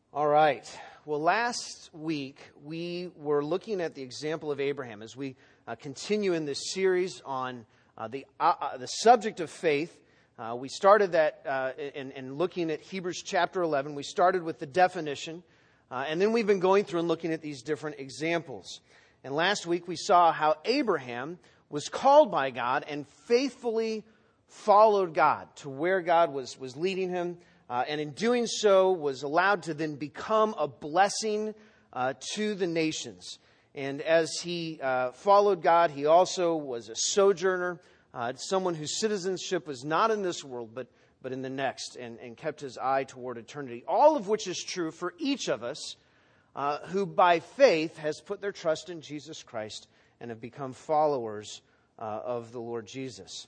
All right. Well, last week we were looking at the example of Abraham as we continue in this series on the subject of faith. We started that in looking at Hebrews chapter 11. We started with the definition, and then we've been going through and looking at these different examples. And last week we saw how Abraham was called by God and faithfully followed God to where God was leading him. And in doing so, was allowed to then become a blessing to the nations. And as he followed God, he also was a sojourner, someone whose citizenship was not in this world, but in the next, and kept his eye toward eternity. All of which is true for each of us who by faith has put their trust in Jesus Christ and have become followers of the Lord Jesus.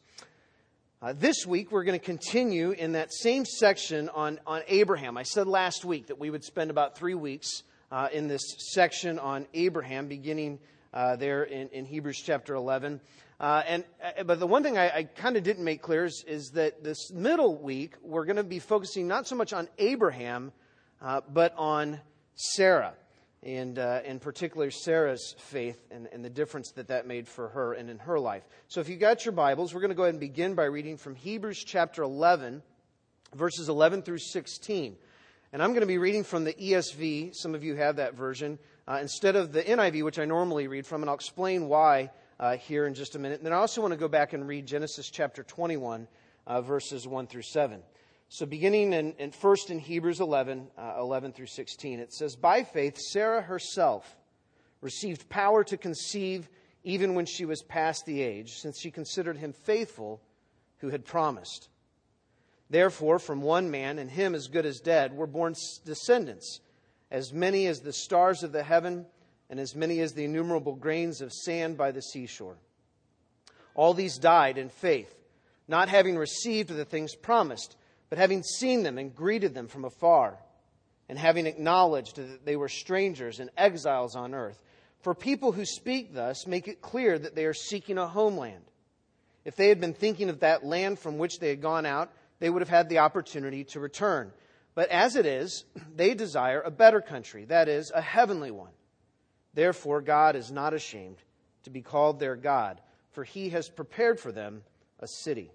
This week, we're going to continue in that same section on Abraham. I said last week that we would spend about 3 weeks in this section on Abraham, beginning there in Hebrews chapter 11. But the one thing I kind of didn't make clear is that this middle week, we're going to be focusing not so much on Abraham, but on Sarah. And in particular, Sarah's faith and the difference that made for her and in her life. So if you got your Bibles, we're going to go ahead and begin by reading from Hebrews chapter 11, verses 11 through 16. And I'm going to be reading from the ESV. Some of you have that version, instead of the NIV, which I normally read from. And I'll explain why here in just a minute. And then I also want to go back and read Genesis chapter 21, verses 1 through 7. So beginning first in Hebrews 11, 11 through 16, it says, "By faith Sarah herself received power to conceive even when she was past the age, since she considered him faithful who had promised. Therefore, from one man, and him as good as dead, were born descendants, as many as the stars of the heaven, and as many as the innumerable grains of sand by the seashore. All these died in faith, not having received the things promised, but having seen them and greeted them from afar, and having acknowledged that they were strangers and exiles on earth. For people who speak thus make it clear that they are seeking a homeland. If they had been thinking of that land from which they had gone out, they would have had the opportunity to return. But as it is, they desire a better country, that is, a heavenly one. Therefore God is not ashamed to be called their God, for He has prepared for them a city."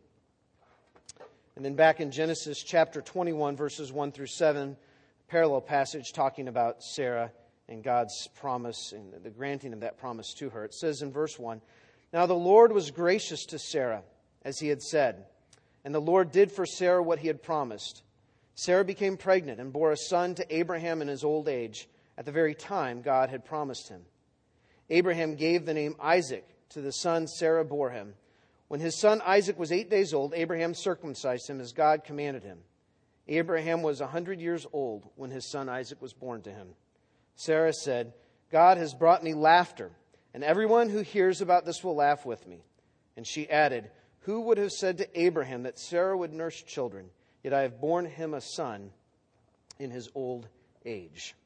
And then back in Genesis chapter 21, verses 1 through 7, parallel passage talking about Sarah and God's promise and the granting of that promise to her. It says in verse 1, "Now the Lord was gracious to Sarah, as He had said, and the Lord did for Sarah what He had promised. Sarah became pregnant and bore a son to Abraham in his old age, at the very time God had promised him. Abraham gave the name Isaac to the son Sarah bore him. When his son Isaac was 8 days old, Abraham circumcised him as God commanded him. Abraham was 100 years old when his son Isaac was born to him. Sarah said, 'God has brought me laughter, and everyone who hears about this will laugh with me.' And she added, 'Who would have said to Abraham that Sarah would nurse children? Yet I have borne him a son in his old age.'"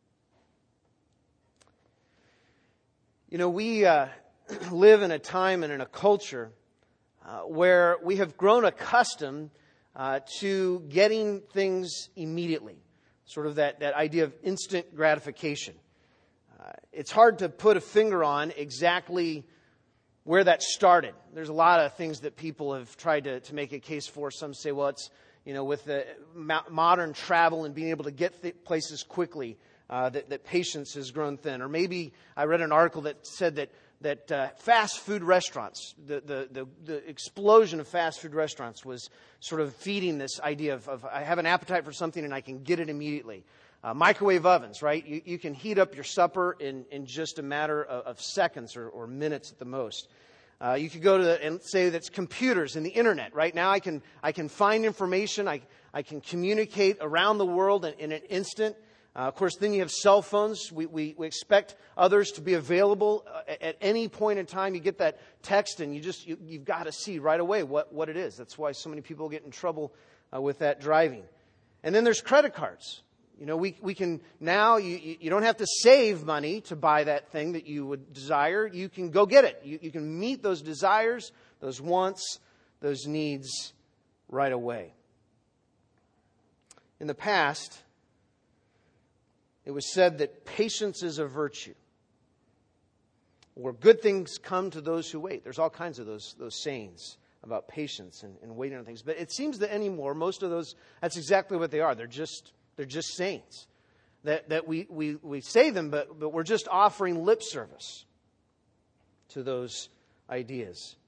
You know, we live in a time and in a culture where we have grown accustomed to getting things immediately. Sort of that idea of instant gratification. It's hard to put a finger on exactly where that started. There's a lot of things that people have tried to make a case for. Some say, well, it's, with the modern travel and being able to get places quickly, that patience has grown thin. Or maybe I read an article that said that fast food restaurants, the explosion of fast food restaurants was sort of feeding this idea of I have an appetite for something and I can get it immediately. Microwave ovens, right? You can heat up your supper in just a matter of seconds or minutes at the most. You could go to and say that's computers and the internet. Right now I can find information. I can communicate around the world in an instant. Of course, then you have cell phones. We expect others to be available at any point in time. You get that text and you've got to see right away what it is. That's why so many people get in trouble with that driving. And then there's credit cards. We can now, you don't have to save money to buy that thing that you would desire. You can go get it. You can meet those desires, those wants, those needs right away. In the past, it was said that patience is a virtue, or good things come to those who wait. There's all kinds of those sayings about patience and waiting on things. But it seems that anymore, most of those, that's exactly what they are. They're just sayings. That we say them, but we're just offering lip service to those ideas.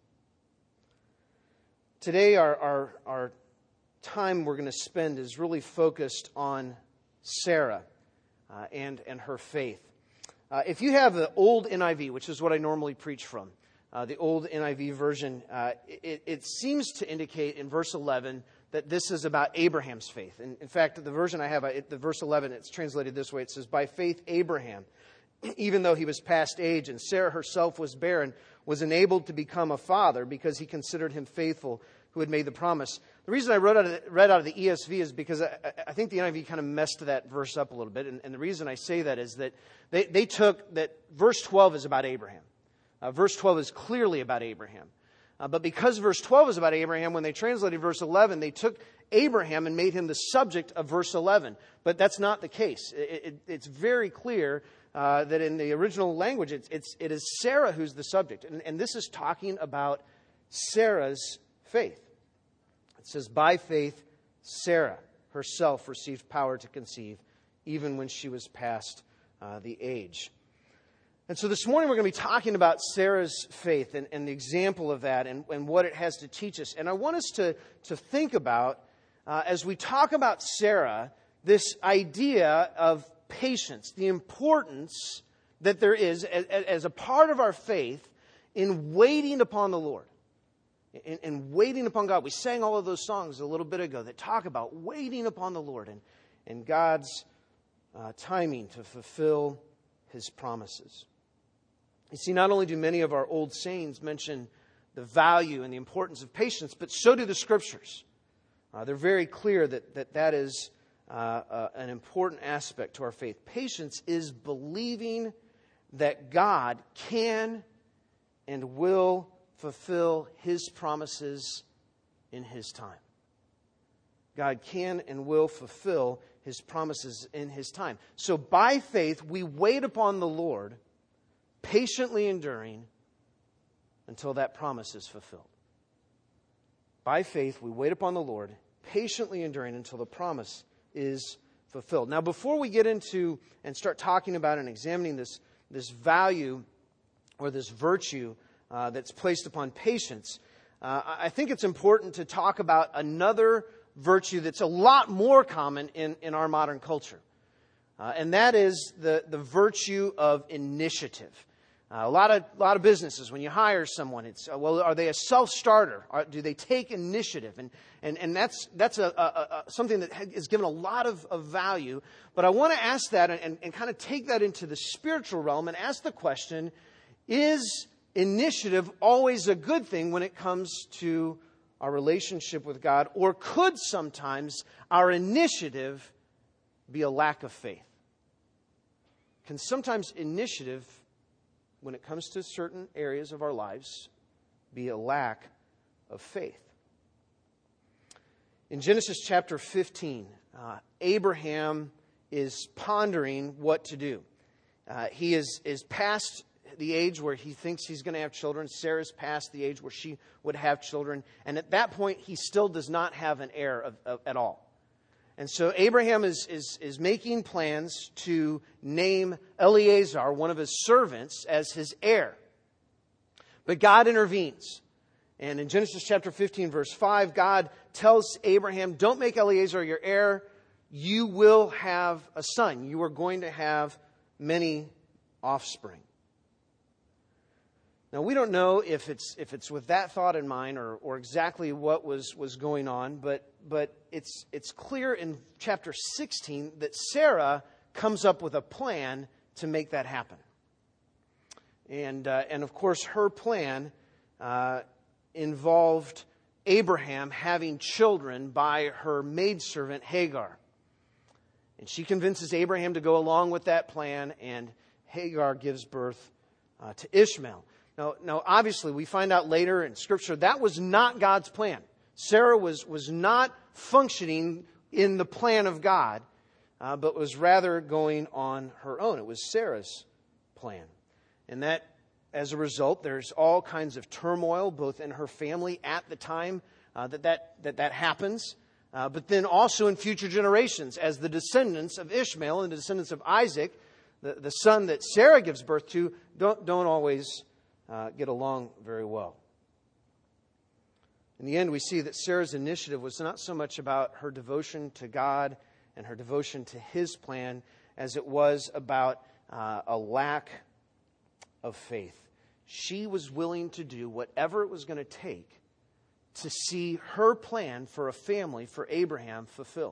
Today, our time we're going to spend is really focused on Sarah and her faith. If you have the old NIV, which is what I normally preach from, the old NIV version, it seems to indicate in verse 11 that this is about Abraham's faith. And in fact, the version I have, the verse 11, it's translated this way. It says, "By faith Abraham, even though he was past age and Sarah herself was barren, was enabled to become a father because he considered him faithful who had made the promise." The reason I read out of the ESV is because I think the NIV kind of messed that verse up a little bit. And the reason I say that is that they took that verse 12 is about Abraham. Verse 12 is clearly about Abraham. But because verse 12 is about Abraham, when they translated verse 11, they took Abraham and made him the subject of verse 11. But that's not the case. It's very clear that in the original language, it is Sarah who's the subject. And this is talking about Sarah's faith. It says, "By faith, Sarah herself received power to conceive, even when she was past the age." And so this morning we're going to be talking about Sarah's faith and the example of that and what it has to teach us. And I want us to think about, as we talk about Sarah, this idea of patience, the importance that there is as a part of our faith in waiting upon the Lord, in waiting upon God. We sang all of those songs a little bit ago that talk about waiting upon the Lord and God's timing to fulfill His promises. You see, not only do many of our old sayings mention the value and the importance of patience, but so do the Scriptures. They're very clear that is an important aspect to our faith. Patience is believing that God can and will fulfill His promises in His time. God can and will fulfill His promises in His time. So by faith, we wait upon the Lord, patiently enduring until that promise is fulfilled. By faith, we wait upon the Lord, patiently enduring until the promise is fulfilled. Now, before we get into and start talking about and examining this value or this virtue that's placed upon patience, I think it's important to talk about another virtue that's a lot more common in our modern culture. And that is the virtue of initiative. A lot of businesses, when you hire someone, it's are they a self-starter? Do they take initiative? And that's something that is given a lot of value. But I want to ask that and kind of take that into the spiritual realm and ask the question: is initiative always a good thing when it comes to our relationship with God, or could sometimes our initiative be a lack of faith? Can sometimes initiative, when it comes to certain areas of our lives, be a lack of faith? In Genesis chapter 15, Abraham is pondering what to do. He is past the age where he thinks he's going to have children. Sarah's past the age where she would have children. And at that point, he still does not have an heir at all. And so Abraham is making plans to name Eliezer, one of his servants, as his heir. But God intervenes. And in Genesis chapter 15, verse 5, God tells Abraham, don't make Eliezer your heir. You will have a son. You are going to have many offspring. Now, we don't know if it's with that thought in mind or exactly what was going on, but it's clear in chapter 16 that Sarah comes up with a plan to make that happen. And of course, her plan involved Abraham having children by her maidservant Hagar. And she convinces Abraham to go along with that plan, and Hagar gives birth to Ishmael. Now, obviously, we find out later in Scripture that was not God's plan. Sarah was not functioning in the plan of God. but was rather going on her own. It was Sarah's plan. And that, as a result, there's all kinds of turmoil, both in her family at the time that happens, but then also in future generations, as the descendants of Ishmael and the descendants of Isaac, the son that Sarah gives birth to, don't always get along very well. In the end, we see that Sarah's initiative was not so much about her devotion to God and her devotion to His plan as it was about a lack of faith. She was willing to do whatever it was going to take to see her plan for a family for Abraham fulfilled,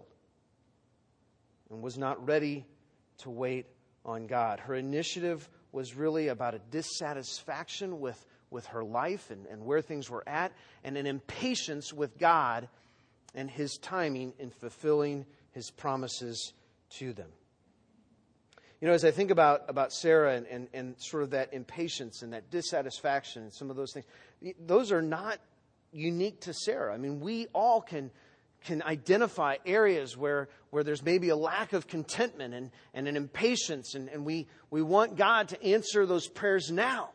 and was not ready to wait on God. Her initiative was really about a dissatisfaction with her life and where things were at, and an impatience with God and His timing in fulfilling His promises to them. You know, as I think about Sarah and sort of that impatience and that dissatisfaction and some of those things, those are not unique to Sarah. I mean, we all can identify areas where there's maybe a lack of contentment and an impatience, and we want God to answer those prayers now.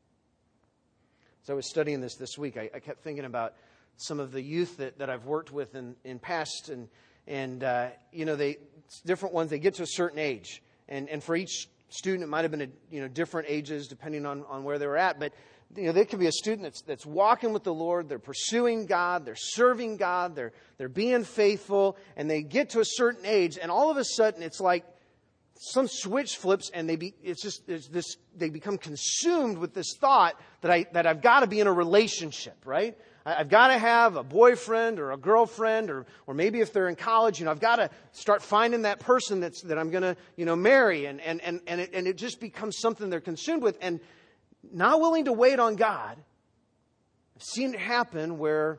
As I was studying this week, I kept thinking about some of the youth that I've worked with in past, and they different ones. They get to a certain age, and for each student, it might have been different ages depending on where they were at. But there could be a student that's walking with the Lord. They're pursuing God. They're serving God. They're being faithful, and they get to a certain age, and all of a sudden, it's like some switch flips, and they become consumed with this thought that I've got to be in a relationship, right? I've got to have a boyfriend or a girlfriend, or maybe if they're in college, I've got to start finding that person that I'm going to marry, and it just becomes something they're consumed with, and not willing to wait on God. I've seen it happen where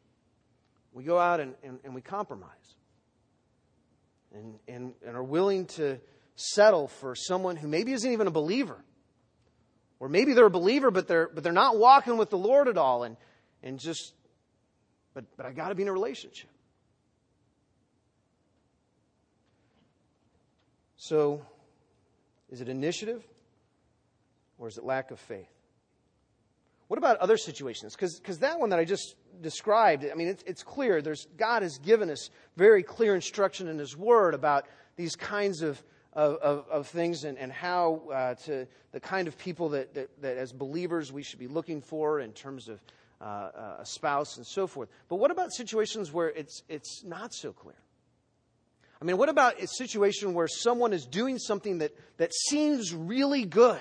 we go out and we compromise, and are willing to settle for someone who maybe isn't even a believer, or maybe they're a believer but they're not walking with the Lord at all, but I got to be in a relationship. So, is it initiative or is it lack of faith? What about other situations? Because that one that I just described, I mean, it's clear. God has given us very clear instruction in His Word about these kinds of things and how to the kind of people that as believers we should be looking for in terms of a spouse and so forth. But what about situations where it's not so clear? I mean, what about a situation where someone is doing something that seems really good?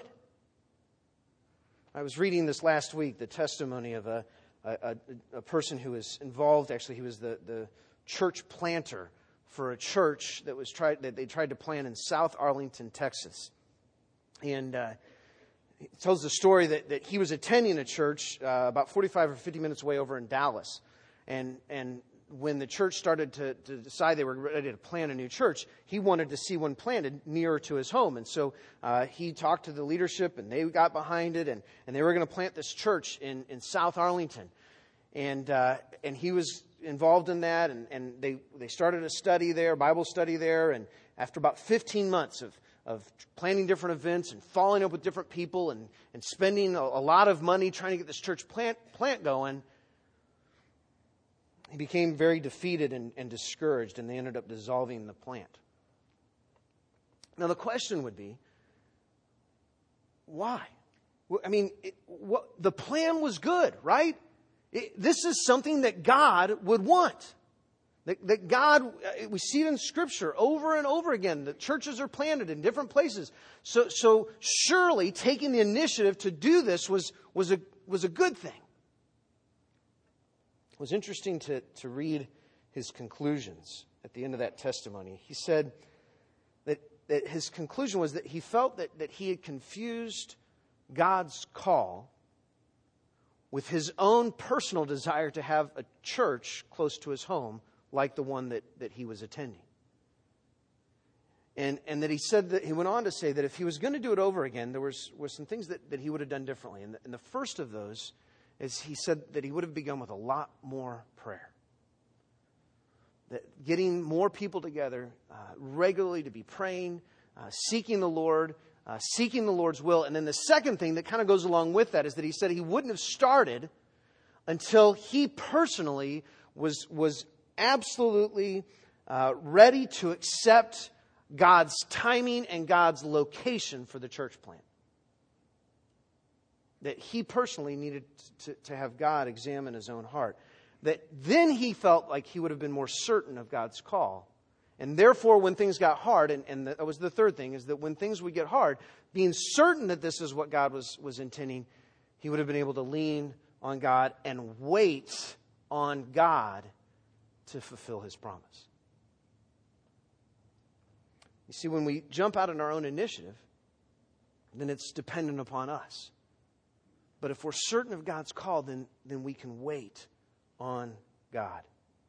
I was reading this last week, the testimony of a person who was involved. Actually, he was the church planter for a church that they tried to plant in South Arlington, Texas. And he tells the story that he was attending a church about 45 or 50 minutes away over in Dallas. And when the church started to decide they were ready to plant a new church, he wanted to see one planted nearer to his home. And so he talked to the leadership, and they got behind it, and they were going to plant this church in South Arlington. And he was involved in that, and they started a study there, Bible study there, and after about 15 months of planning different events and following up with different people and spending a lot of money trying to get this church plant going, he became very defeated and discouraged, and they ended up dissolving the plant. Now the question would be, why? I mean, the plan was good, right? This is something that God would want. That God, we see it in Scripture over and over again. The churches are planted in different places. So surely taking the initiative to do this was a good thing. It was interesting to read his conclusions at the end of that testimony. He said that his conclusion was that he felt that he had confused God's call with his own personal desire to have a church close to his home like the one that he was attending. And that he said that he went on to say that if he was going to do it over again, there were some things that he would have done differently. And the first of those is he said that he would have begun with a lot more prayer. that getting more people together regularly to be praying, seeking the Lord, seeking the Lord's will. And then the second thing that kind of goes along with that is that he said he wouldn't have started until he personally was absolutely ready to accept God's timing and God's location for the church plant. That he personally needed to have God examine his own heart. That then he felt like he would have been more certain of God's call. And therefore, when things got hard, and that was the third thing, is that when things would get hard, being certain that this is what God was intending, he would have been able to lean on God and wait on God to fulfill his promise. You see, when we jump out on our own initiative, then it's dependent upon us. But if we're certain of God's call, then we can wait on God.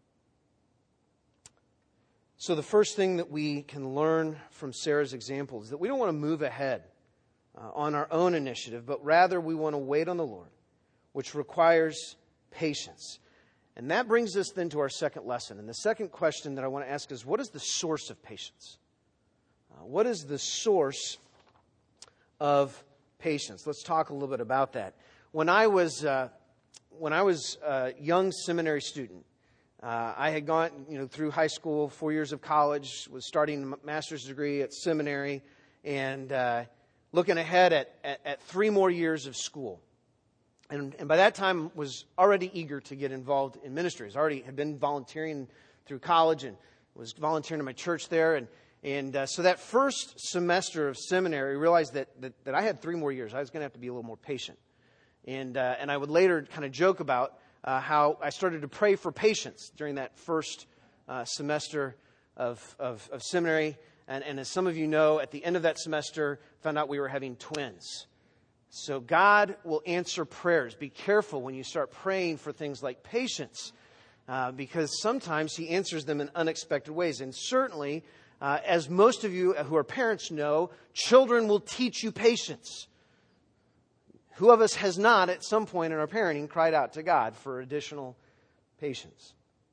So the first thing that we can learn from Sarah's example is that we don't want to move ahead on our own initiative, but rather we want to wait on the Lord, which requires patience. And that brings us then to our second lesson. And the second question that I want to ask is, what is the source of patience? What is the source of patience? Let's talk a little bit about that. When I was a young seminary student, I had gone through high school, 4 years of college, was starting a master's degree at seminary, and looking ahead at 3 more years of school. And by that time was already eager to get involved in ministries. Already had been volunteering through college and was volunteering in my church there. And so that first semester of seminary, I realized that I had 3 more years. I was going to have to be a little more patient. And I would later kind of joke about how I started to pray for patience during that first semester of seminary. And as some of you know, at the end of that semester, found out we were having twins. So God will answer prayers. Be careful when you start praying for things like patience, because sometimes He answers them in unexpected ways. And certainly, as most of you who are parents know, children will teach you patience. Who of us has not, at some point in our parenting, cried out to God for additional patience?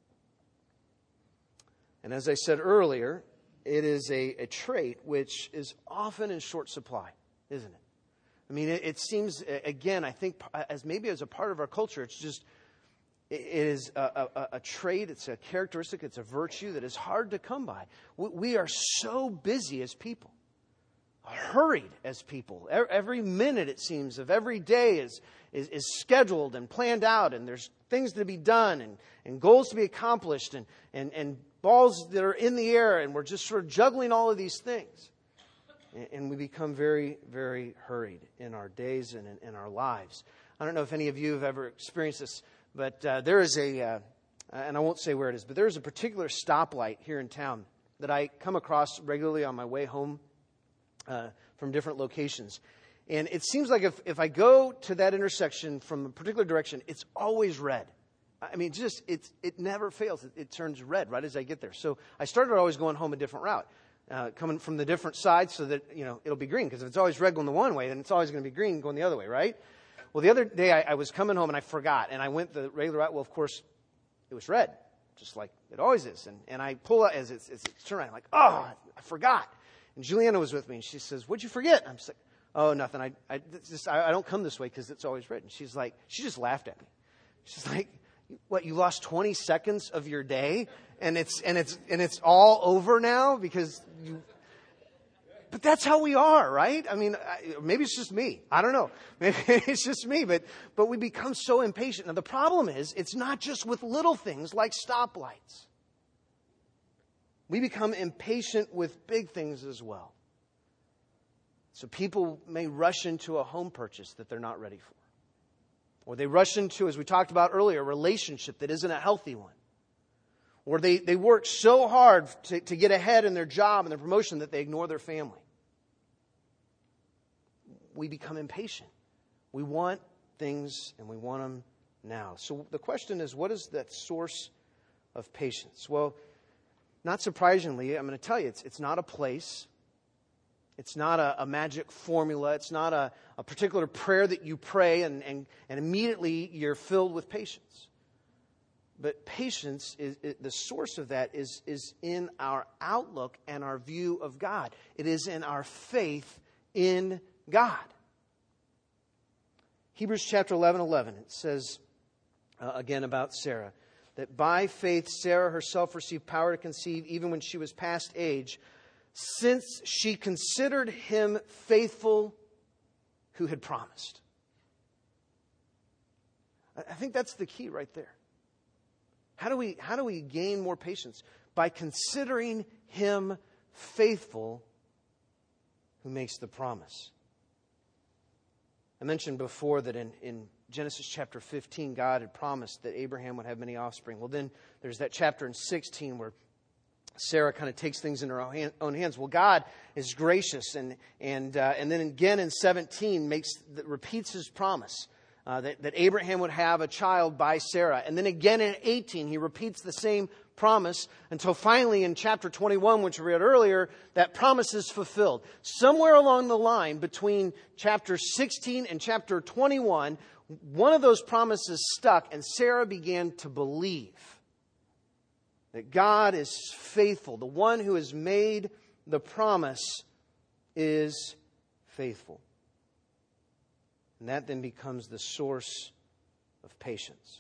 And as I said earlier, it is a trait which is often in short supply, isn't it? I mean, it seems, again, I think as a part of our culture, it is a trait, it's a characteristic, it's a virtue that is hard to come by. We are so busy as people, hurried as people. Every minute, it seems, of every day is scheduled and planned out, and there's things to be done and goals to be accomplished and balls that are in the air, and we're just sort of juggling all of these things. And we become very, very hurried in our days and in our lives. I don't know if any of you have ever experienced this, but there is and I won't say where it is, but there is a particular stoplight here in town that I come across regularly on my way home from different locations. And it seems like if I go to that intersection from a particular direction, it's always red. I mean, it never fails. It turns red right as I get there. So I started always going home a different route. Coming from the different sides so that, it'll be green. Because if it's always red going the one way, then it's always going to be green going the other way, right? Well, the other day I was coming home and I forgot. And I went the regular route. Well, of course, it was red, just like it always is. And I pull out as it's turned around. I'm like, oh, I forgot. And Juliana was with me and she says, what'd you forget? I'm just like, oh, nothing. I don't come this way because it's always red. And she's like, she just laughed at me. She's like, what, you lost 20 seconds of your day and it's all over now because you... But that's how we are, right? I mean, maybe it's just me. I don't know. Maybe it's just me, but we become so impatient. Now, the problem is, it's not just with little things like stoplights. We become impatient with big things as well. So people may rush into a home purchase that they're not ready for. Or they rush into, as we talked about earlier, a relationship that isn't a healthy one. Or they work so hard to get ahead in their job and their promotion that they ignore their family. We become impatient. We want things and we want them now. So the question is, what is that source of patience? Well, not surprisingly, I'm going to tell you, it's not a place. It's not a magic formula. It's not a particular prayer that you pray and immediately you're filled with patience. But patience, the source of that is in our outlook and our view of God. It is in our faith in God. Hebrews chapter 11, it says, again about Sarah, that by faith Sarah herself received power to conceive even when she was past age, since she considered him faithful who had promised. I think that's the key right there. How do we gain more patience? By considering him faithful who makes the promise. I mentioned before that in Genesis chapter 15, God had promised that Abraham would have many offspring. Well, then there's that chapter in 16 where Sarah kind of takes things in her own hands. Well, God is gracious, and then again in 17 repeats his promise. That Abraham would have a child by Sarah. And then again in 18, he repeats the same promise until finally in chapter 21, which we read earlier, that promise is fulfilled. Somewhere along the line between chapter 16 and chapter 21, one of those promises stuck, and Sarah began to believe that God is faithful. The one who has made the promise is faithful. And that then becomes the source of patience.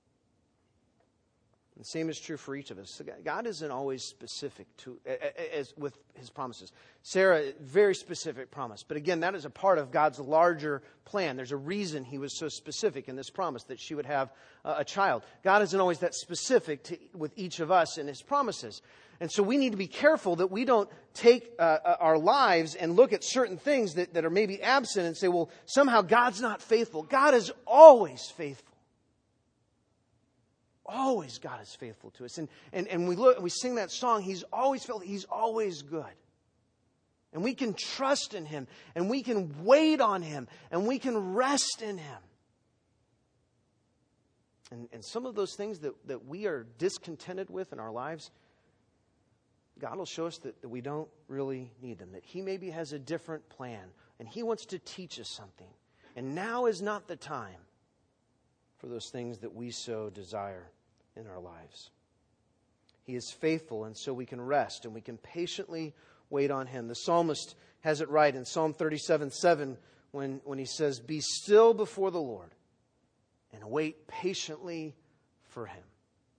And the same is true for each of us. God isn't always specific as with his promises. Sarah, very specific promise. But again, that is a part of God's larger plan. There's a reason he was so specific in this promise, that she would have a child. God isn't always that specific with each of us in his promises. And so we need to be careful that we don't take our lives and look at certain things that are maybe absent and say, well, somehow God's not faithful. God is always faithful. Always God is faithful to us. And we sing that song, he's always faithful, he's always good. And we can trust in him, and we can wait on him, and we can rest in him. And some of those things that we are discontented with in our lives, God will show us that we don't really need them, that he maybe has a different plan, and he wants to teach us something. And now is not the time for those things that we so desire in our lives. He is faithful, and so we can rest, and we can patiently wait on him. The psalmist has it right in Psalm 37:7 when he says, "Be still before the Lord, and wait patiently for him."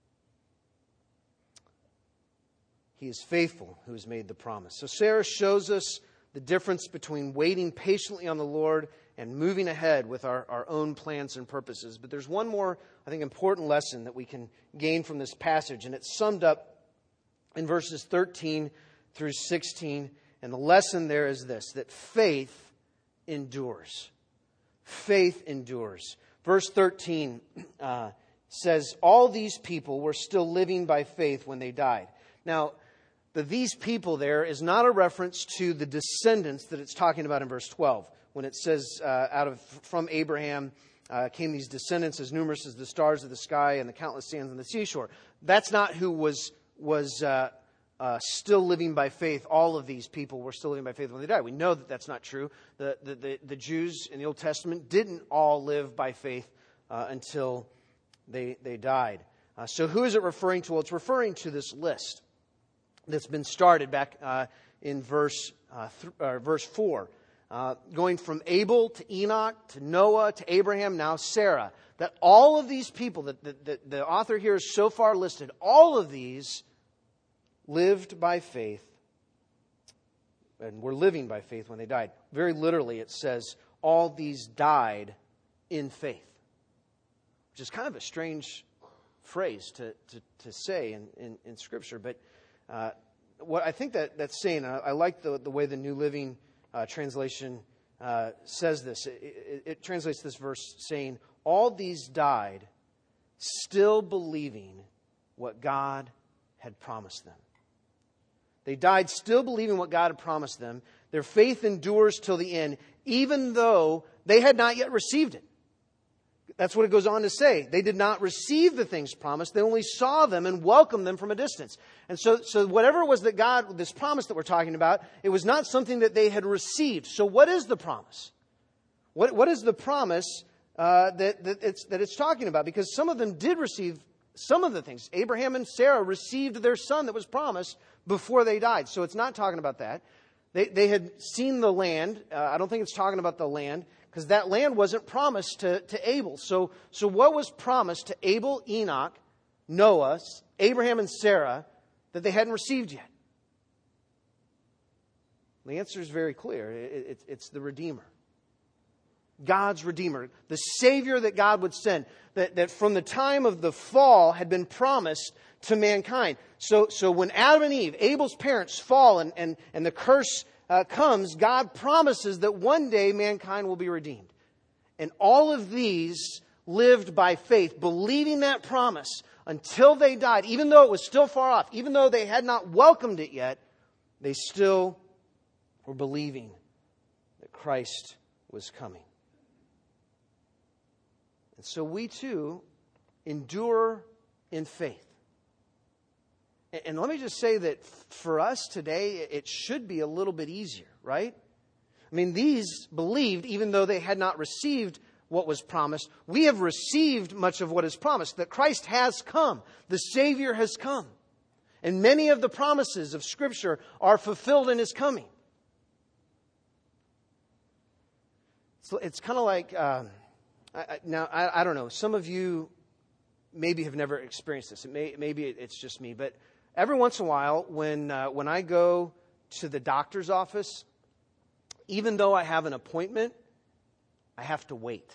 He is faithful who has made the promise. So Sarah shows us the difference between waiting patiently on the Lord and moving ahead with our own plans and purposes. But there's one more, I think, important lesson that we can gain from this passage. And it's summed up in verses 13 through 16. And the lesson there is this, that faith endures. Faith endures. Verse 13 says, all these people were still living by faith when they died. Now, these people there is not a reference to the descendants that it's talking about in verse 12. When it says, from Abraham came these descendants as numerous as the stars of the sky and the countless sands on the seashore. That's not who was still living by faith. All of these people were still living by faith when they died. We know that that's not true. The Jews in the Old Testament didn't all live by faith until they died. So who is it referring to? Well, it's referring to this list that's been started back in verse 4. Going from Abel to Enoch to Noah to Abraham, now Sarah. That all of these people that the author here has so far listed, all of these lived by faith and were living by faith when they died. Very literally it says, all these died in faith. Which is kind of a strange phrase to say in Scripture, but what I think that's saying, I like the way the New Living Translation says this. It translates this verse saying, all these died still believing what God had promised them. They died still believing what God had promised them. Their faith endures till the end, even though they had not yet received it. That's what it goes on to say. They did not receive the things promised. They only saw them and welcomed them from a distance. And so whatever it was that God, this promise that we're talking about, it was not something that they had received. So what is the promise? What is the promise that it's talking about? Because some of them did receive some of the things. Abraham and Sarah received their son that was promised before they died. So it's not talking about that. They had seen the land. I don't think it's talking about the land, because that land wasn't promised to Abel. So what was promised to Abel, Enoch, Noah, Abraham, and Sarah that they hadn't received yet? The answer is very clear. It's the Redeemer. God's Redeemer. The Savior that God would send. That from the time of the fall had been promised to mankind. So when Adam and Eve, Abel's parents, fall and the curse comes, God promises that one day mankind will be redeemed. And all of these lived by faith, believing that promise until they died. Even though it was still far off, even though they had not welcomed it yet, they still were believing that Christ was coming. And so we too endure in faith. And let me just say that for us today, it should be a little bit easier, right? I mean, these believed even though they had not received what was promised. We have received much of what is promised, that Christ has come. The Savior has come. And many of the promises of Scripture are fulfilled in His coming. So it's kind of like, I don't know, some of you maybe have never experienced this. Maybe it's just me, but every once in a while when I go to the doctor's office, even though I have an appointment, I have to wait.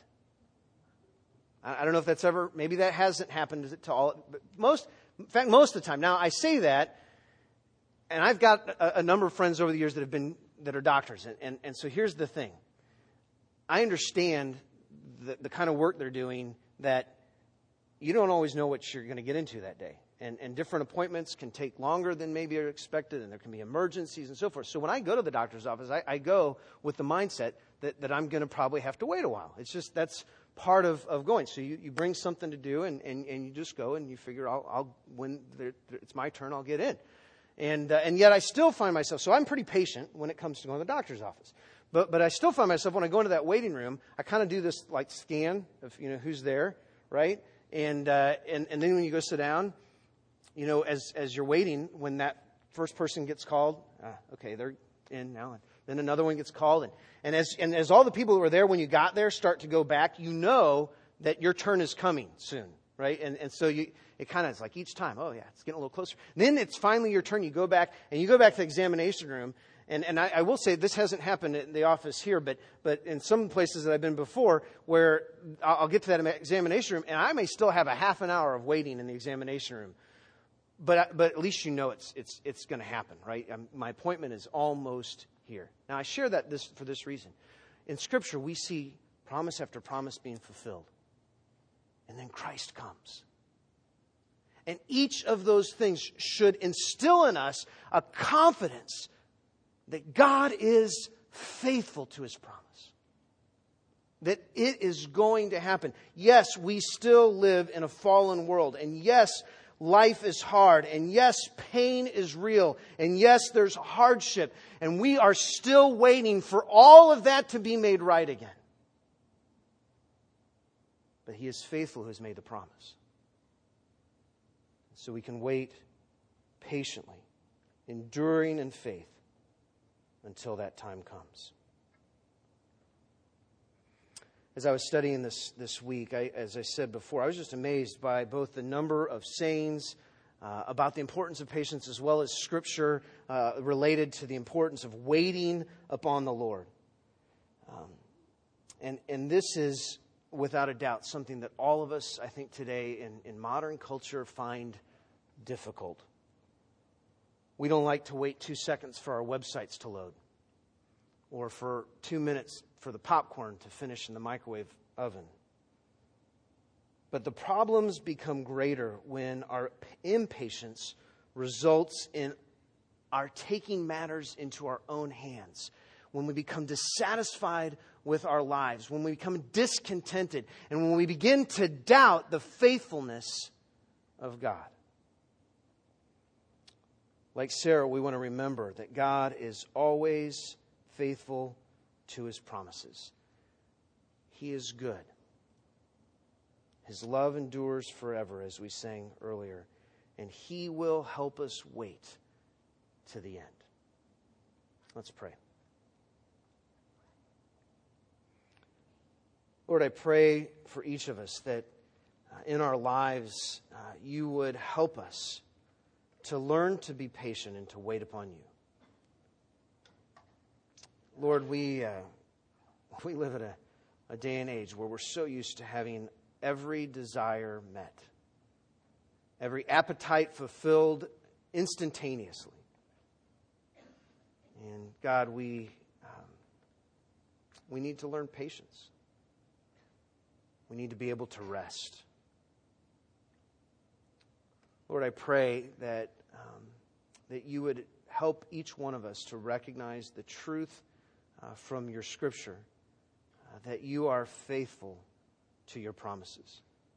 I don't know if that's ever, maybe that hasn't happened to all, but most of the time. Now, I say that, and I've got a number of friends over the years that are doctors, and so here's the thing. I understand the kind of work they're doing, that you don't always know what you're going to get into that day. And different appointments can take longer than maybe are expected, and there can be emergencies and so forth. So when I go to the doctor's office, I go with the mindset that I'm going to probably have to wait a while. It's just, that's part of going. So you bring something to do, and you just go, and you figure, when it's my turn, I'll get in. And yet I still find myself, so I'm pretty patient when it comes to going to the doctor's office. But I still find myself, when I go into that waiting room, I kind of do this like scan of, who's there, right? And then when you go sit down, as you're waiting, when that first person gets called, okay, they're in now. And then another one gets called, and as all the people who were there when you got there start to go back, you know that your turn is coming soon, right? And so it kind of is like each time, oh yeah, it's getting a little closer. Then it's finally your turn. You go back to the examination room. And I will say, this hasn't happened in the office here, but in some places that I've been before, where I'll get to that examination room, and I may still have a half an hour of waiting in the examination room. But at least it's going to happen, right? My appointment is almost here. Now, I share that for this reason. In Scripture, we see promise after promise being fulfilled. And then Christ comes. And each of those things should instill in us a confidence that God is faithful to His promise. That it is going to happen. Yes, we still live in a fallen world. And yes, life is hard. And yes, pain is real. And yes, there's hardship. And we are still waiting for all of that to be made right again. But He is faithful who has made the promise. So we can wait patiently, enduring in faith, until that time comes. As I was studying this week, as I said before, I was just amazed by both the number of sayings about the importance of patience, as well as Scripture related to the importance of waiting upon the Lord. And this is, without a doubt, something that all of us, I think, today in modern culture find difficult. We don't like to wait 2 seconds for our websites to load, or for 2 minutes for the popcorn to finish in the microwave oven. But the problems become greater when our impatience results in our taking matters into our own hands. When we become dissatisfied with our lives, when we become discontented, and when we begin to doubt the faithfulness of God. Like Sarah, we want to remember that God is always faithful to His promises. He is good. His love endures forever, as we sang earlier, and He will help us wait to the end. Let's pray. Lord, I pray for each of us that in our lives you would help us to learn to be patient and to wait upon you. Lord, we live at a day and age where we're so used to having every desire met, every appetite fulfilled instantaneously. And God, we need to learn patience. We need to be able to rest. Lord, I pray that you would help each one of us to recognize the truth from your Scripture, that you are faithful to your promises.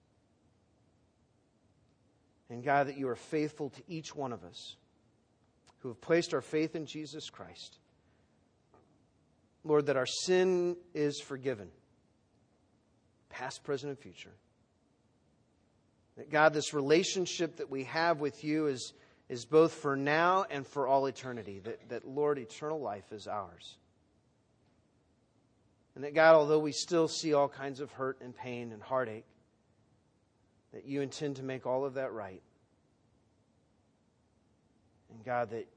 And God, that you are faithful to each one of us who have placed our faith in Jesus Christ. Lord, that our sin is forgiven, past, present, and future. That God, this relationship that we have with you is both for now and for all eternity. That Lord, eternal life is ours. And that God, although we still see all kinds of hurt and pain and heartache, that you intend to make all of that right. And God, that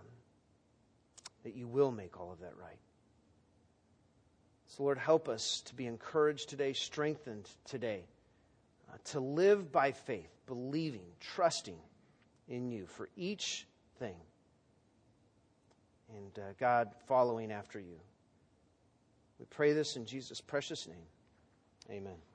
you will make all of that right. So Lord, help us to be encouraged today, strengthened today, to live by faith, believing, trusting in you for each thing. And God, following after you. We pray this in Jesus' precious name. Amen.